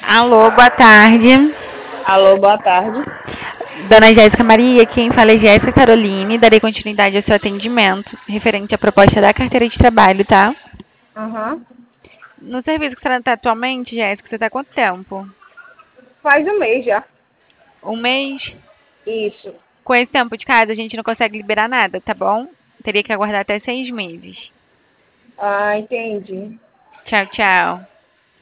Alô, boa tarde. Alô, boa tarde. Dona Jéssica Maria, quem fala é Jéssica Caroline. Darei continuidade ao seu atendimento referente à proposta da carteira de trabalho, tá? Aham. No serviço que você está atualmente, Jéssica, você está há quanto tempo? Faz um mês já. Um mês? Isso. Com esse tempo de casa, a gente não consegue liberar nada, tá bom? Teria que aguardar até 6 meses. Ah, entendi. Tchau, tchau.